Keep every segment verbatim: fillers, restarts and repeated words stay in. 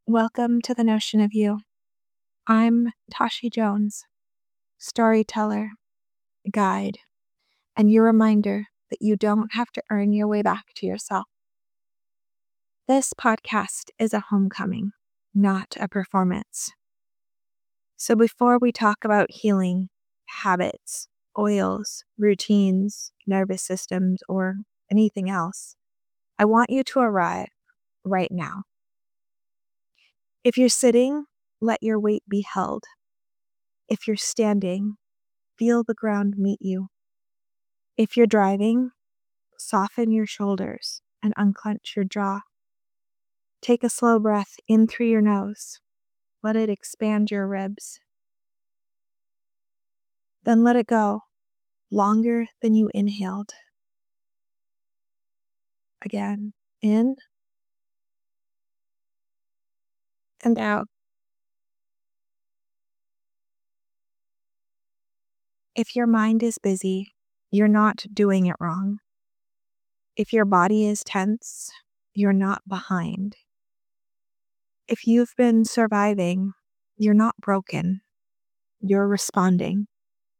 Welcome to the Notion of You. I'm Tashi Jones, storyteller, guide, and your reminder that you don't have to earn your way back to yourself. This podcast is a homecoming, not a performance. So before we talk about healing, habits, oils, routines, nervous systems, or anything else, I want you to arrive right now. If you're sitting, let your weight be held. If you're standing, feel the ground meet you. If you're driving, soften your shoulders and unclench your jaw. Take a slow breath in through your nose. Let it expand your ribs. Then let it go, longer than you inhaled. Again, in and out. If your mind is busy, you're not doing it wrong. If your body is tense, you're not behind. If you've been surviving, you're not broken. You're responding.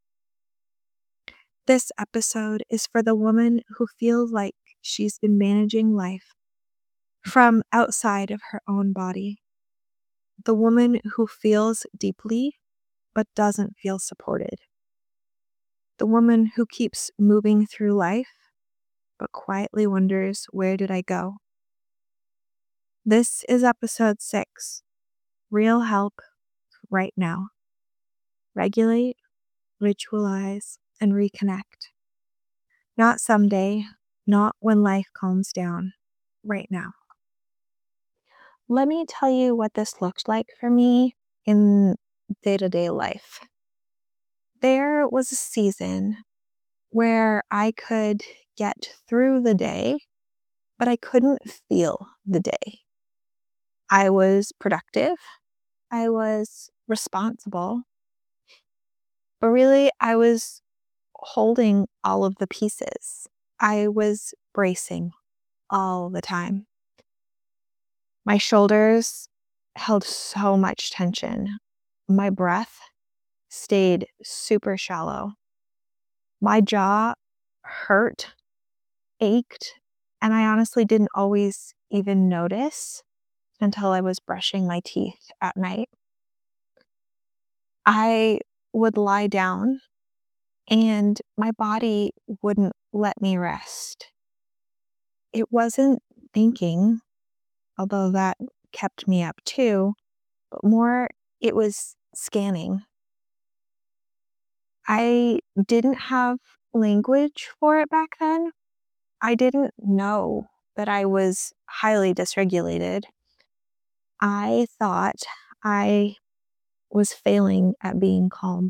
This episode is for the woman who feels like she's been managing life from outside of her own body. The woman who feels deeply but doesn't feel supported. The woman who keeps moving through life but quietly wonders, where did I go? This is episode six, Real Help Right Now. Regulate, ritualize, and reconnect. Not someday, not when life calms down, right now. Let me tell you what this looked like for me in day-to-day life. There was a season where I could get through the day, but I couldn't feel the day. I was productive. I was responsible. But really, I was holding all of the pieces. I was bracing all the time. My shoulders held so much tension. My breath stayed super shallow. My jaw hurt, ached, and I honestly didn't always even notice until I was brushing my teeth at night. I would lie down and my body wouldn't let me rest. It wasn't thinking, although that kept me up too, but more it was scanning. I didn't have language for it back then. I didn't know that I was highly dysregulated. I thought I was failing at being calm.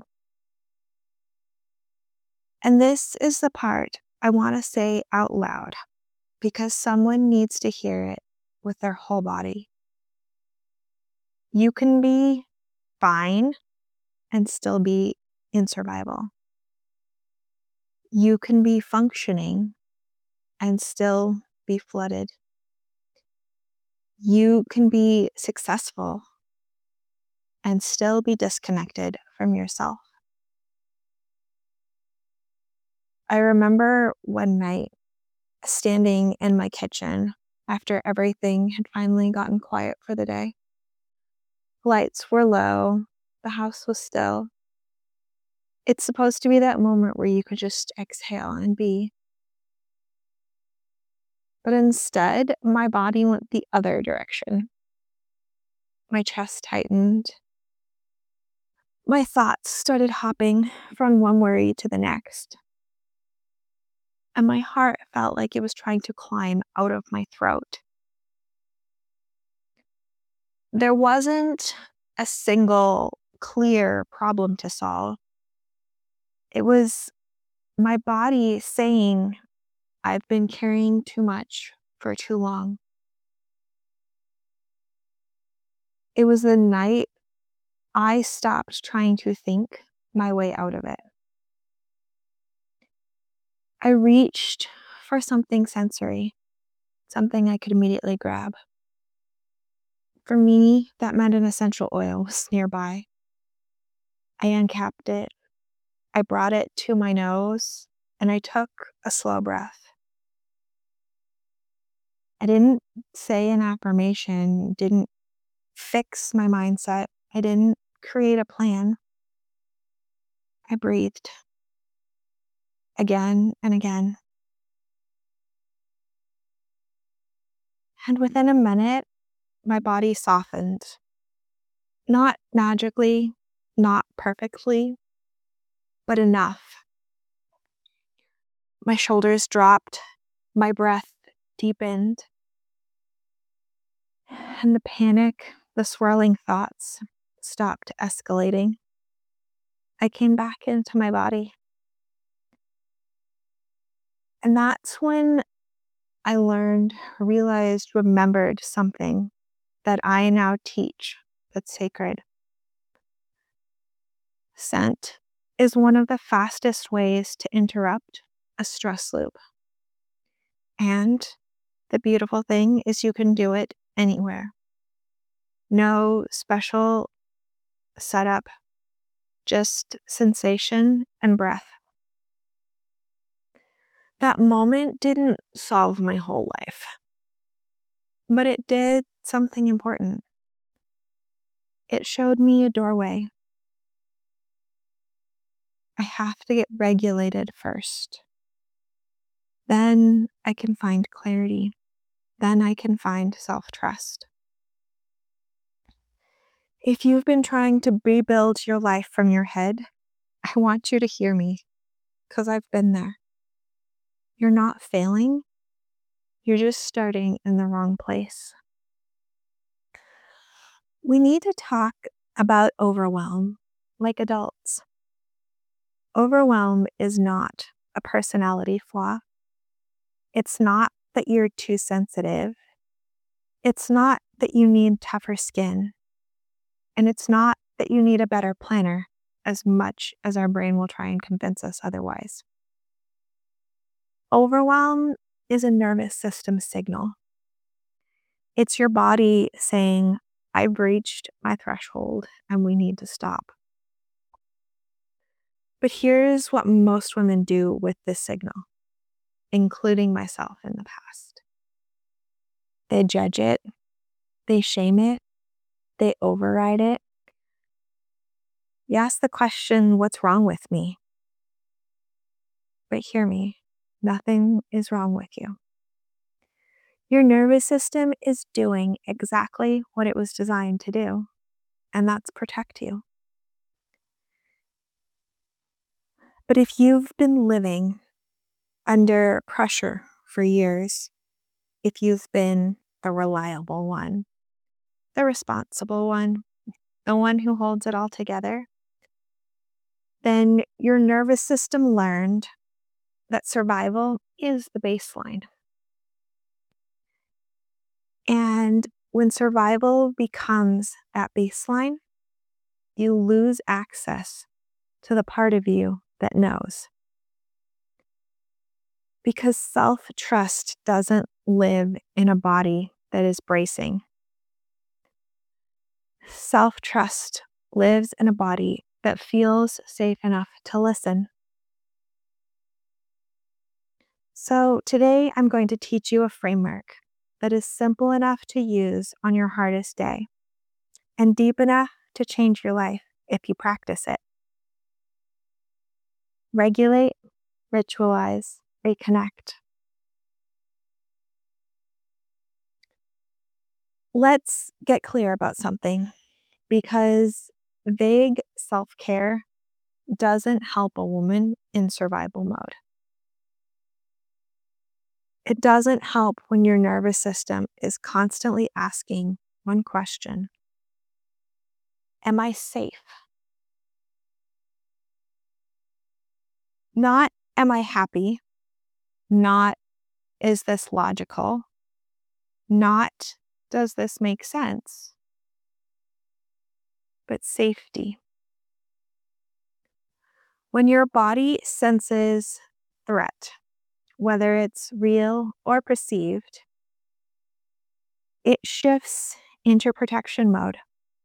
And this is the part I want to say out loud because someone needs to hear it with their whole body. You can be fine and still be in survival. You can be functioning and still be flooded. You can be successful and still be disconnected from yourself. I remember one night standing in my kitchen after everything had finally gotten quiet for the day. Lights were low, the house was still. It's supposed to be that moment where you could just exhale and be. But instead, my body went the other direction. My chest tightened. My thoughts started hopping from one worry to the next. And my heart felt like it was trying to climb out of my throat. There wasn't a single clear problem to solve. It was my body saying, I've been carrying too much for too long. It was the night I stopped trying to think my way out of it. I reached for something sensory, something I could immediately grab. For me, that meant an essential oil was nearby. I uncapped it. I brought it to my nose and I took a slow breath. I didn't say an affirmation, didn't fix my mindset. I didn't create a plan. I breathed again and again. And within a minute, my body softened. Not magically, not perfectly, but enough. My shoulders dropped, my breath deepened, and the panic, the swirling thoughts stopped escalating. I came back into my body. And that's when I learned, realized, remembered something that I now teach that's sacred. Scent is one of the fastest ways to interrupt a stress loop. And the beautiful thing is you can do it anywhere. No special setup, just sensation and breath. That moment didn't solve my whole life, but it did something important. It showed me a doorway. I have to get regulated first. Then I can find clarity. Then I can find self-trust. If you've been trying to rebuild your life from your head, I want you to hear me, because I've been there. You're not failing. You're just starting in the wrong place. We need to talk about overwhelm like adults. Overwhelm is not a personality flaw. It's not that you're too sensitive. It's not that you need tougher skin. And it's not that you need a better planner, as much as our brain will try and convince us otherwise. Overwhelm is a nervous system signal. It's your body saying, I've reached my threshold and we need to stop. But here's what most women do with this signal, including myself in the past. They judge it, they shame it, they override it. You ask the question, what's wrong with me? But hear me, nothing is wrong with you. Your nervous system is doing exactly what it was designed to do, and that's protect you. But if you've been living under pressure for years, if you've been the reliable one, the responsible one, the one who holds it all together, then your nervous system learned that survival is the baseline. And when survival becomes that baseline, you lose access to the part of you that knows. Because self-trust doesn't live in a body that is bracing. Self-trust lives in a body that feels safe enough to listen. So today I'm going to teach you a framework that is simple enough to use on your hardest day and deep enough to change your life if you practice it. Regulate, ritualize, reconnect. Let's get clear about something, because vague self-care doesn't help a woman in survival mode. It doesn't help when your nervous system is constantly asking one question: am I safe? Not, am I happy? Not, is this logical? Not, does this make sense? But safety. When your body senses threat, whether it's real or perceived, it shifts into protection mode.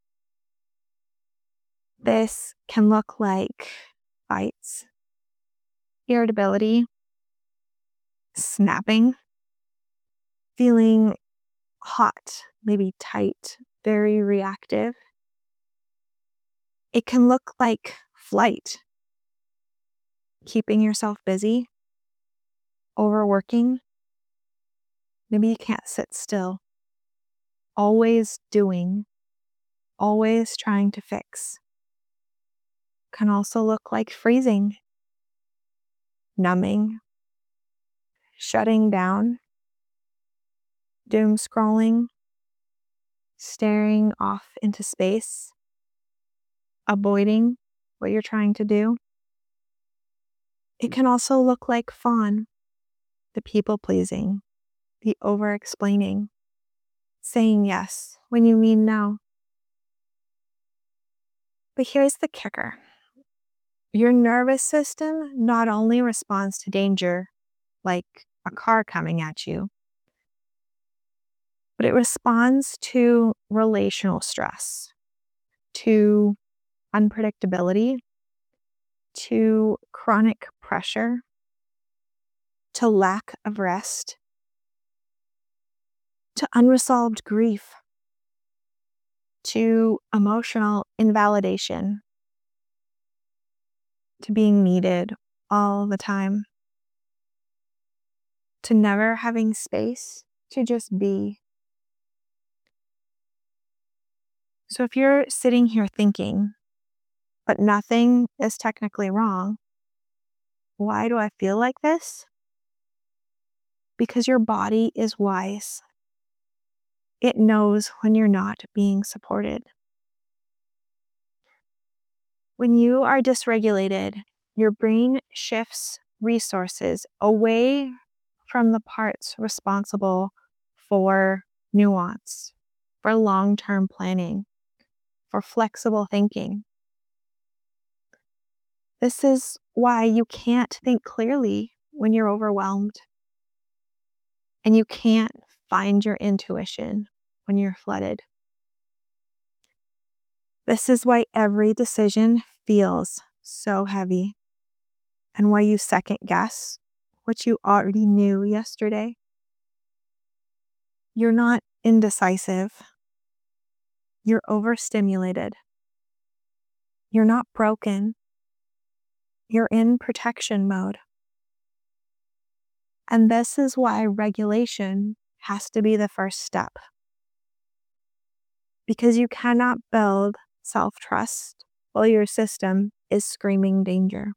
This can look like fights, irritability, snapping, feeling hot, maybe tight, very reactive. It can look like flight, keeping yourself busy, overworking. Maybe you can't sit still, always doing, always trying to fix. Can also look like freezing, numbing, shutting down, doom scrolling, staring off into space, avoiding what you're trying to do. It can also look like fawn, the people pleasing, the over explaining, saying yes when you mean no. But here's the kicker. Your nervous system not only responds to danger, like a car coming at you, but it responds to relational stress, to unpredictability, to chronic pressure, to lack of rest, to unresolved grief, to emotional invalidation, to being needed all the time, to never having space to just be. So if you're sitting here thinking, but nothing is technically wrong, why do I feel like this? Because your body is wise. It knows when you're not being supported. When you are dysregulated, your brain shifts resources away from the parts responsible for nuance, for long-term planning, for flexible thinking. This is why you can't think clearly when you're overwhelmed, and you can't find your intuition when you're flooded. This is why every decision feels so heavy, and why you second guess what you already knew yesterday. You're not indecisive. You're overstimulated. You're not broken. You're in protection mode. And this is why regulation has to be the first step. Because you cannot build self-trust while your system is screaming danger.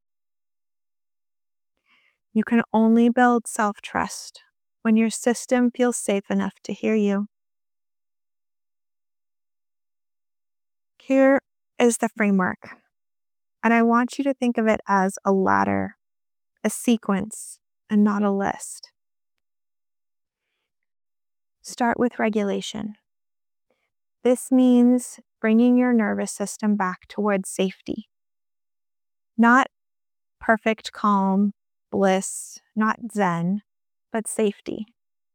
You can only build self-trust when your system feels safe enough to hear you. Here is the framework, and I want you to think of it as a ladder, a sequence, and not a list. Start with regulation. This means bringing your nervous system back towards safety. Not perfect calm, bliss, not zen, but safety.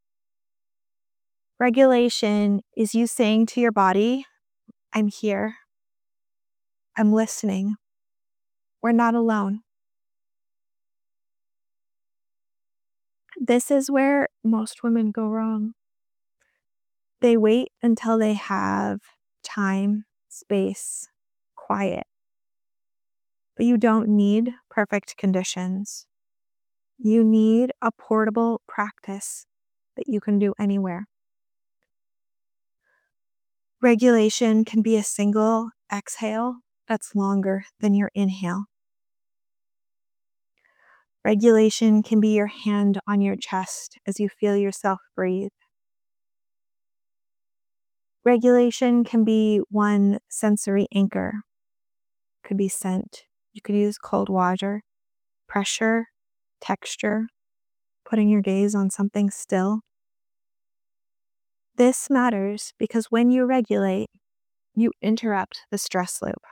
Regulation is you saying to your body, I'm here. I'm listening. We're not alone. This is where most women go wrong. They wait until they have time, space, quiet. But you don't need perfect conditions. You need a portable practice that you can do anywhere. Regulation can be a single exhale that's longer than your inhale. Regulation can be your hand on your chest as you feel yourself breathe. Regulation can be one sensory anchor. Could be scent. You could use cold water, pressure, texture, putting your gaze on something still. This matters because when you regulate, you interrupt the stress loop.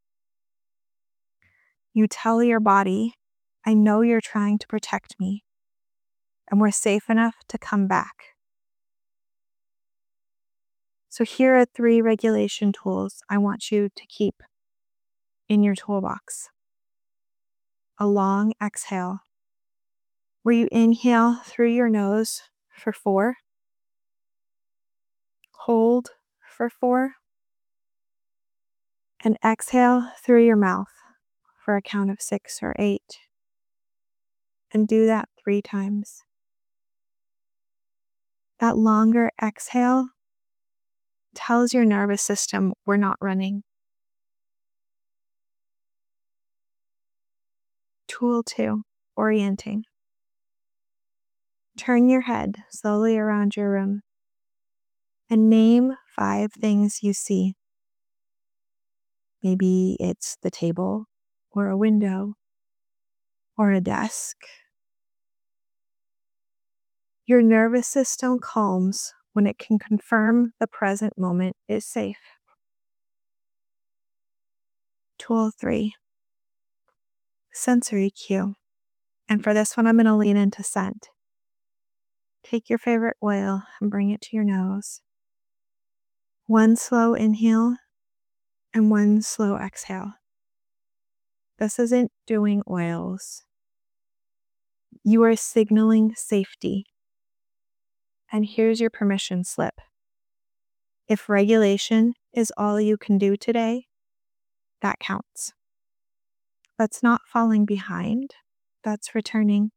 You tell your body, I know you're trying to protect me, and we're safe enough to come back. So here are three regulation tools I want you to keep in your toolbox. A long exhale, where you inhale through your nose for four, hold for four, and exhale through your mouth for a count of six or eight. And do that three times. That longer exhale tells your nervous system we're not running. Tool two, orienting. Turn your head slowly around your room and name five things you see. Maybe it's the table, or a window, or a desk. Your nervous system calms when it can confirm the present moment is safe. Tool three, sensory cue. And for this one, I'm going to lean into scent. Take your favorite oil and bring it to your nose. One slow inhale and one slow exhale. This isn't doing oils. You are signaling safety. And here's your permission slip. If regulation is all you can do today, that counts. That's not falling behind. That's returning.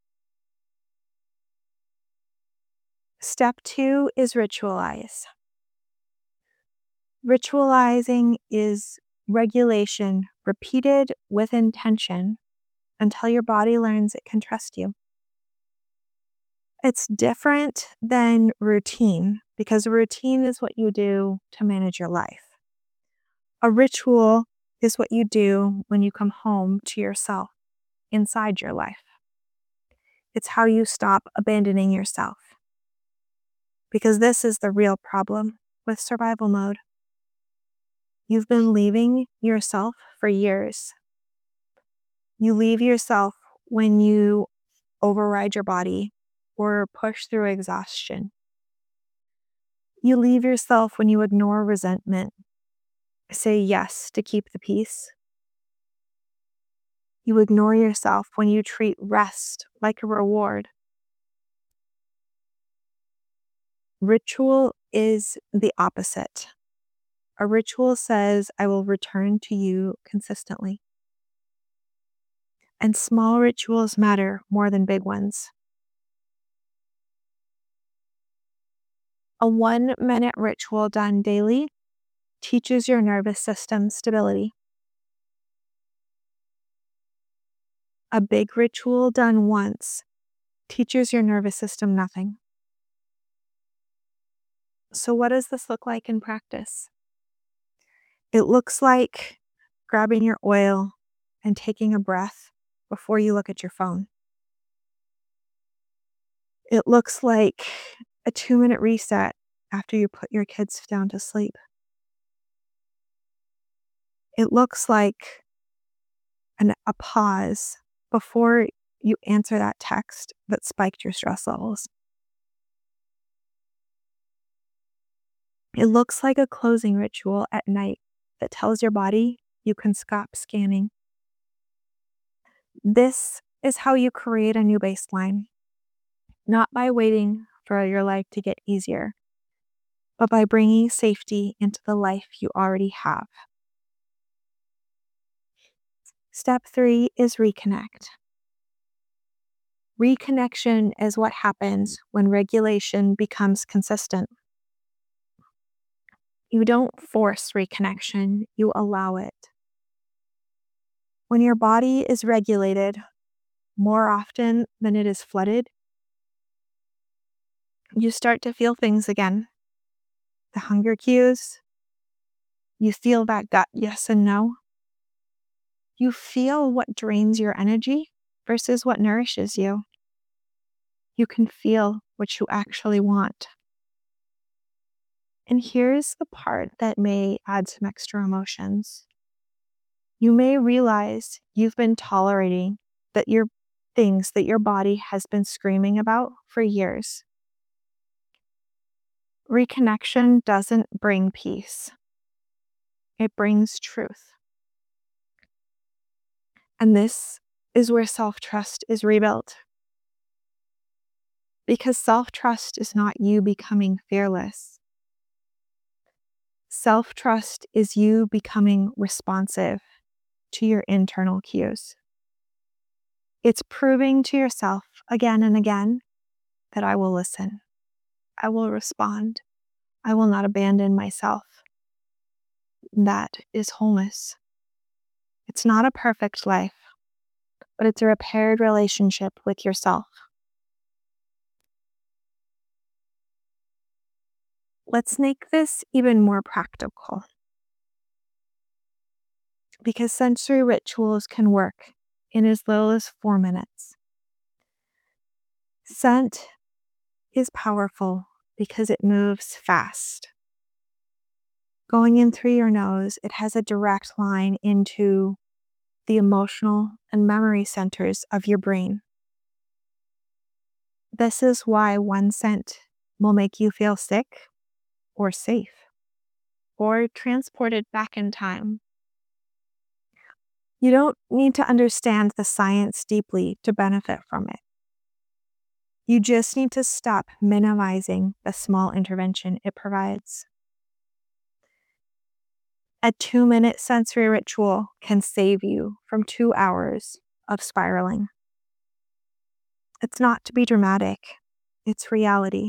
Step two is ritualize. Ritualizing is regulation repeated with intention until your body learns it can trust you. It's different than routine because routine is what you do to manage your life. A ritual is what you do when you come home to yourself inside your life. It's how you stop abandoning yourself. Because this is the real problem with survival mode. You've been leaving yourself for years. You leave yourself when you override your body or push through exhaustion. You leave yourself when you ignore resentment, say yes to keep the peace. You ignore yourself when you treat rest like a reward. Ritual is the opposite. A ritual says, I will return to you consistently. And small rituals matter more than big ones. A one-minute ritual done daily teaches your nervous system stability. A big ritual done once teaches your nervous system nothing. So what does this look like in practice? It looks like grabbing your oil and taking a breath before you look at your phone. It looks like a two-minute reset after you put your kids down to sleep. It looks like an, a pause before you answer that text that spiked your stress levels. It looks like a closing ritual at night that tells your body you can stop scanning. This is how you create a new baseline, not by waiting for your life to get easier, but by bringing safety into the life you already have. Step three is reconnect. Reconnection is what happens when regulation becomes consistent. You don't force reconnection, you allow it. When your body is regulated more often than it is flooded, you start to feel things again. The hunger cues, you feel that gut yes and no. You feel what drains your energy versus what nourishes you. You can feel what you actually want. And here's the part that may add some extra emotions. You may realize you've been tolerating that your things that your body has been screaming about for years. Reconnection doesn't bring peace. It brings truth. And this is where self-trust is rebuilt. Because self-trust is not you becoming fearless. Self-trust is you becoming responsive to your internal cues. It's proving to yourself again and again that I will listen. I will respond. I will not abandon myself. That is wholeness. It's not a perfect life, but it's a repaired relationship with yourself. Let's make this even more practical, because sensory rituals can work in as little as four minutes. Scent is powerful because it moves fast. Going in through your nose, it has a direct line into the emotional and memory centers of your brain. This is why one scent will make you feel sick or safe or transported back in time. You don't need to understand the science deeply to benefit from it. You just need to stop minimizing the small intervention it provides. A two-minute sensory ritual can save you from two hours of spiraling. It's not to be dramatic. It's reality.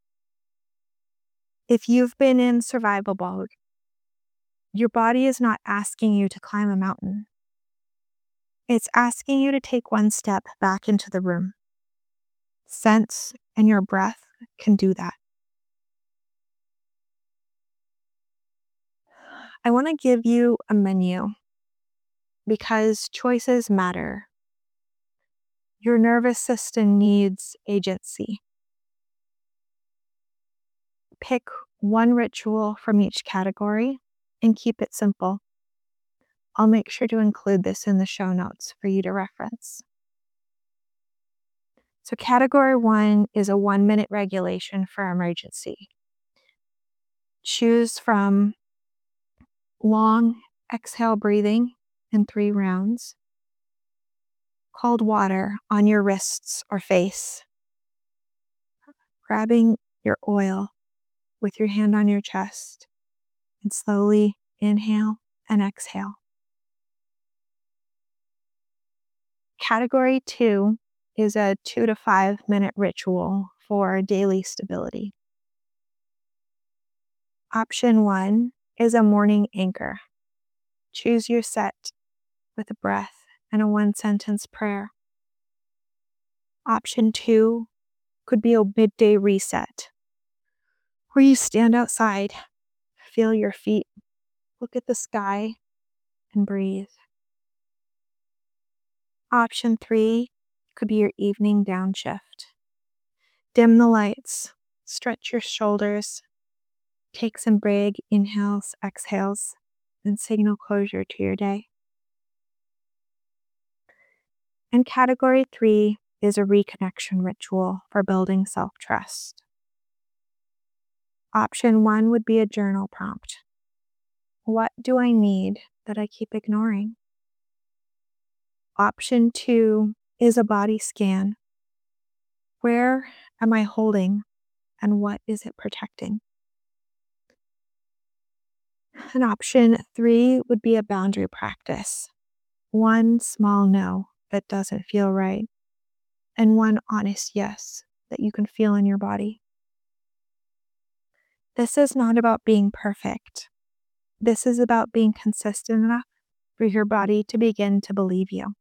If you've been in survival mode, your body is not asking you to climb a mountain. It's asking you to take one step back into the room. Sense and your breath can do that. I want to give you a menu because choices matter. Your nervous system needs agency. Pick one ritual from each category and keep it simple. I'll make sure to include this in the show notes for you to reference. So category one is a one minute regulation for emergency. Choose from long exhale breathing in three rounds, cold water on your wrists or face, grabbing your oil with your hand on your chest, and slowly inhale and exhale. Category two is a two to five minute ritual for daily stability. Option one is a morning anchor. Choose your set with a breath and a one sentence prayer. Option two could be a midday reset, where you stand outside, feel your feet, look at the sky, and breathe. Option three could be your evening downshift. Dim the lights, stretch your shoulders, take some big inhales, exhales, and signal closure to your day. And category three is a reconnection ritual for building self-trust. Option one would be a journal prompt. What do I need that I keep ignoring? Option two is a body scan. Where am I holding and what is it protecting? And option three would be a boundary practice. One small no that doesn't feel right, and one honest yes that you can feel in your body. This is not about being perfect. This is about being consistent enough for your body to begin to believe you.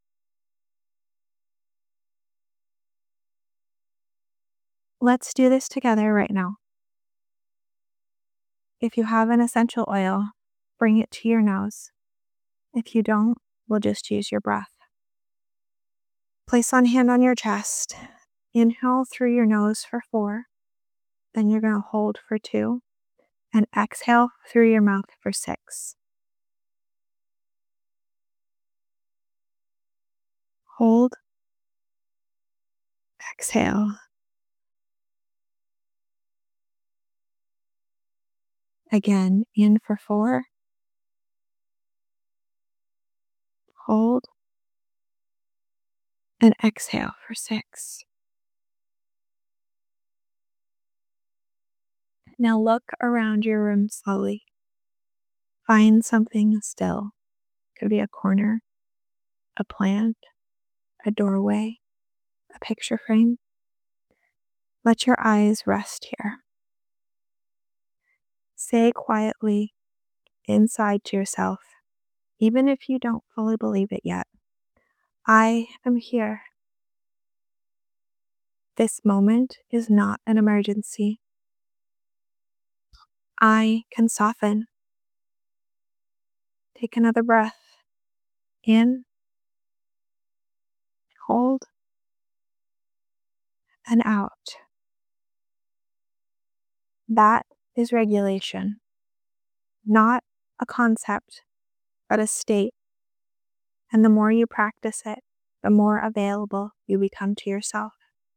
Let's do this together right now. If you have an essential oil, bring it to your nose. If you don't, we'll just use your breath. Place one hand on your chest. Inhale through your nose for four. Then you're going to hold for two. And exhale through your mouth for six. Hold. Exhale. Again, in for four. Hold. And exhale for six. Now look around your room slowly. Find something still. Could be a corner, a plant, a doorway, a picture frame. Let your eyes rest here. Say quietly inside to yourself, even if you don't fully believe it yet, I am here. This moment is not an emergency. I can soften. Take another breath. In, hold, and out. That is regulation. Not a concept, but a state. And the more you practice it, the more available you become to yourself.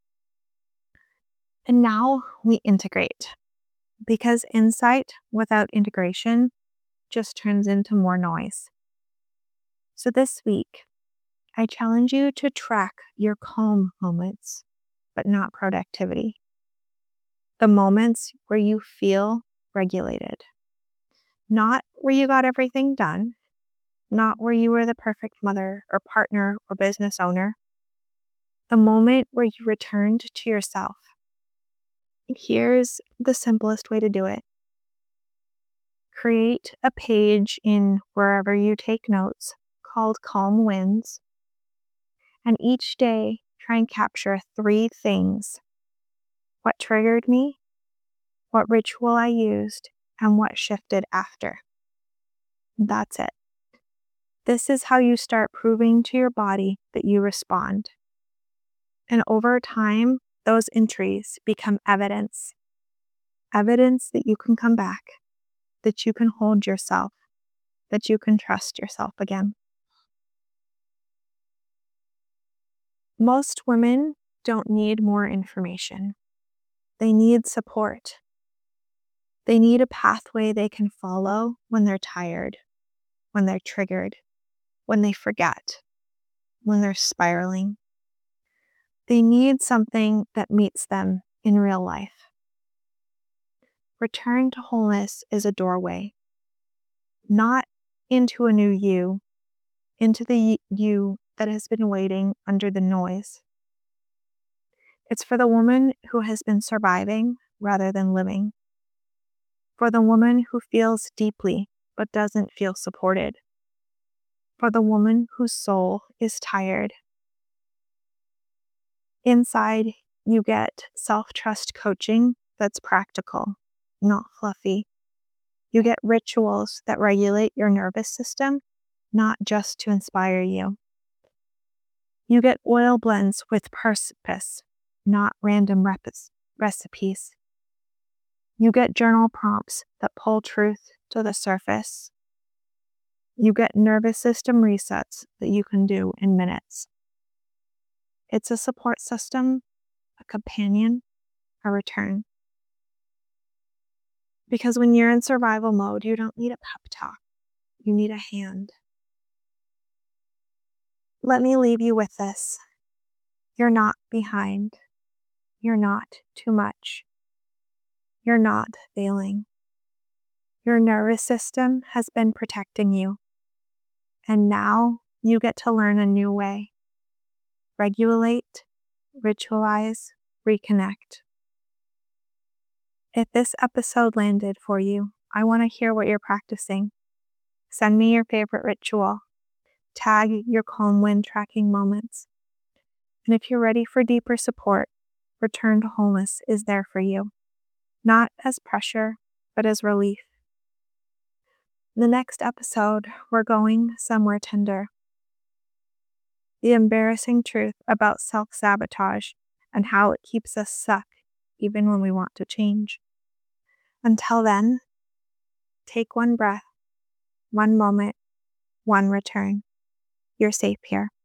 And now we integrate, because insight without integration just turns into more noise. So this week, I challenge you to track your calm moments, but not productivity. The moments where you feel regulated. Not where you got everything done, not where you were the perfect mother or partner or business owner. The moment where you returned to yourself. Here's the simplest way to do it. Create a page in wherever you take notes called Calm Wins. And each day, try and capture three things. What triggered me, what ritual I used, and what shifted after. That's it. This is how you start proving to your body that you respond. And over time, those entries become evidence. Evidence that you can come back, that you can hold yourself, that you can trust yourself again. Most women don't need more information. They need support. They need a pathway they can follow when they're tired, when they're triggered, when they forget, when they're spiraling. They need something that meets them in real life. Return to wholeness is a doorway, not into a new you, into the you that has been waiting under the noise. It's for the woman who has been surviving rather than living. For the woman who feels deeply but doesn't feel supported. For the woman whose soul is tired. Inside, you get self-trust coaching that's practical, not fluffy. You get rituals that regulate your nervous system, not just to inspire you. You get oil blends with purpose, not random rep- recipes. You get journal prompts that pull truth to the surface. You get nervous system resets that you can do in minutes. It's a support system, a companion, a return. Because when you're in survival mode, you don't need a pep talk. You need a hand. Let me leave you with this. You're not behind. You're not too much. You're not failing. Your nervous system has been protecting you. And now you get to learn a new way. Regulate, ritualize, reconnect. If this episode landed for you, I want to hear what you're practicing. Send me your favorite ritual. Tag your calm wind tracking moments. And if you're ready for deeper support, Return to Wholeness is there for you. Not as pressure, but as relief. In the next episode, we're going somewhere tender. The embarrassing truth about self-sabotage and how it keeps us stuck even when we want to change. Until then, take one breath, one moment, one return. You're safe here.